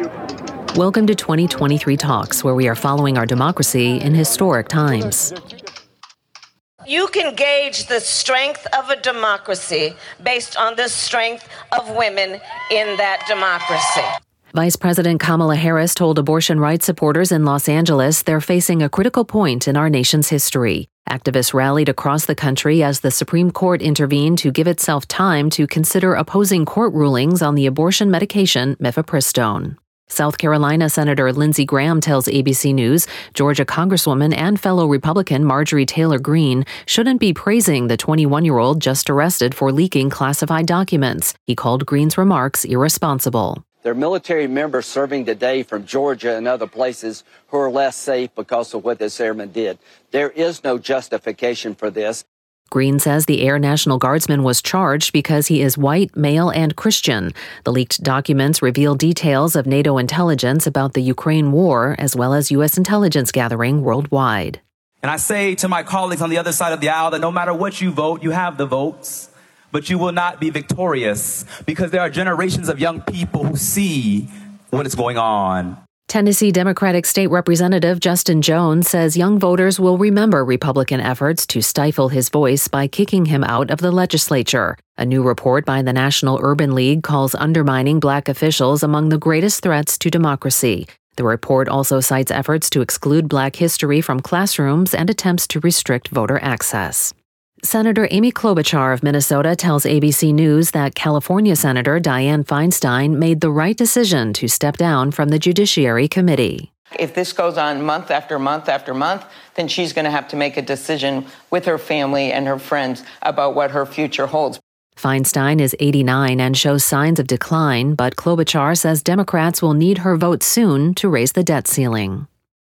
Welcome to 2023 Talks, where we are following our democracy in historic times. You can gauge the strength of a democracy based on the strength of women in that democracy. Vice President Kamala Harris told abortion rights supporters in Los Angeles they're facing a critical point in our nation's history. Activists rallied across the country as the Supreme Court intervened to give itself time to consider opposing court rulings on the abortion medication mifepristone. South Carolina Senator Lindsey Graham tells ABC News Georgia Congresswoman and fellow Republican Marjorie Taylor Greene shouldn't be praising the 21-year-old just arrested for leaking classified documents. He called Greene's remarks irresponsible. There are military members serving today from Georgia and other places who are less safe because of what this airman did. There is no justification for this. Greene says the Air National Guardsman was charged because he is white, male, and Christian. The leaked documents reveal details of NATO intelligence about the Ukraine war, as well as U.S. intelligence gathering worldwide. And I say to my colleagues on the other side of the aisle that no matter what you vote, you have the votes, but you will not be victorious because there are generations of young people who see what is going on. Tennessee Democratic State Representative Justin Jones says young voters will remember Republican efforts to stifle his voice by kicking him out of the legislature. A new report by the National Urban League calls undermining black officials among the greatest threats to democracy. The report also cites efforts to exclude black history from classrooms and attempts to restrict voter access. Senator Amy Klobuchar of Minnesota tells ABC News that California Senator Dianne Feinstein made the right decision to step down from the Judiciary Committee. If this goes on month after month after month, then she's going to have to make a decision with her family and her friends about what her future holds. Feinstein is 89 and shows signs of decline, but Klobuchar says Democrats will need her vote soon to raise the debt ceiling.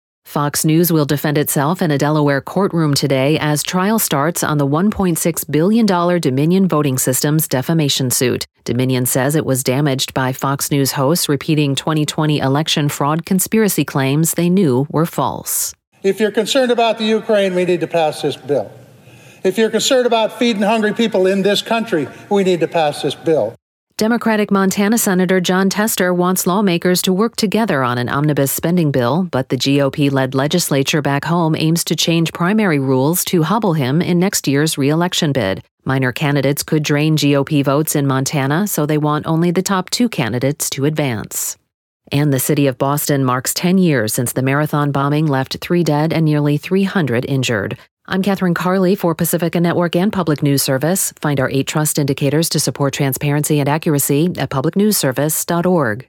Fox News will defend itself in a Delaware courtroom today as trial starts on the $1.6 billion Dominion Voting Systems defamation suit. Dominion says it was damaged by Fox News hosts repeating 2020 election fraud conspiracy claims they knew were false. If you're concerned about the Ukraine, we need to pass this bill. If you're concerned about feeding hungry people in this country, we need to pass this bill. Democratic Montana Senator Jon Tester wants lawmakers to work together on an omnibus spending bill, but the GOP-led legislature back home aims to change primary rules to hobble him in next year's re-election bid. Minor candidates could drain GOP votes in Montana, so they want only the top two candidates to advance. And the city of Boston marks 10 years since the marathon bombing left 3 dead and nearly 300 injured. I'm Catherine Carley for Pacifica Network and Public News Service. Find our 8 trust indicators to support transparency and accuracy at publicnewsservice.org.